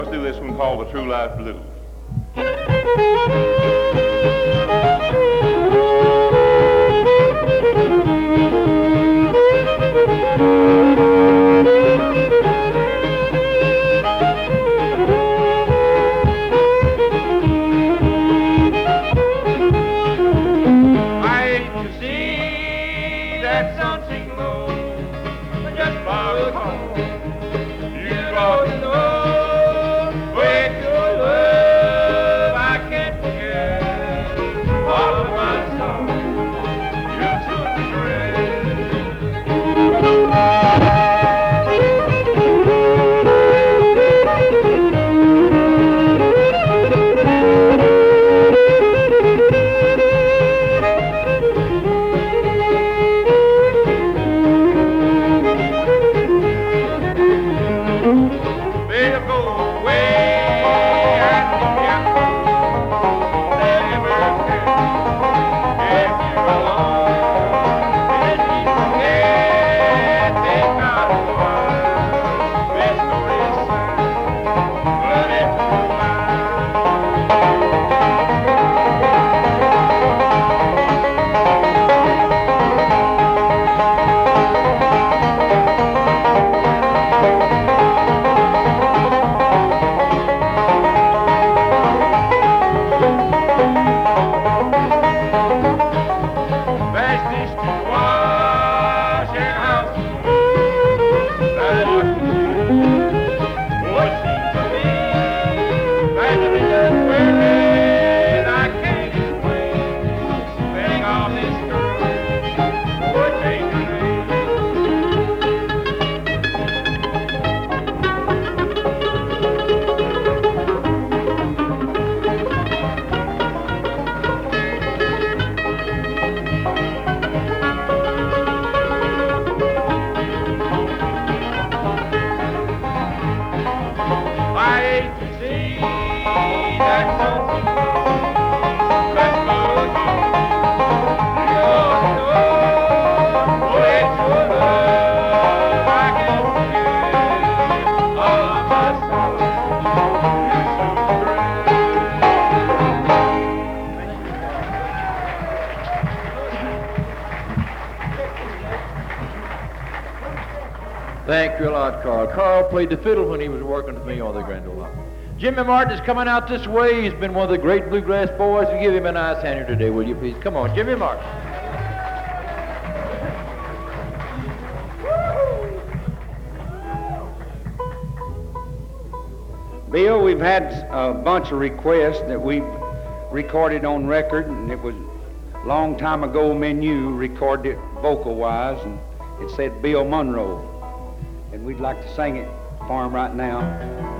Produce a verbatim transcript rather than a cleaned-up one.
Let's do this one called The True Life Blues. Thank you a lot, Carl. Carl played the fiddle when he was working with me on the Grand Ole Opry. Jimmy Martin is coming out this way. He's been one of the great bluegrass boys. You give him a nice hand here today, will you please? Come on, Jimmy Martin. Bill, we've had a bunch of requests that we've recorded on record, and it was a long time ago me and you recorded it vocal-wise, and it said Bill Monroe. And we'd like to sing it for him right now.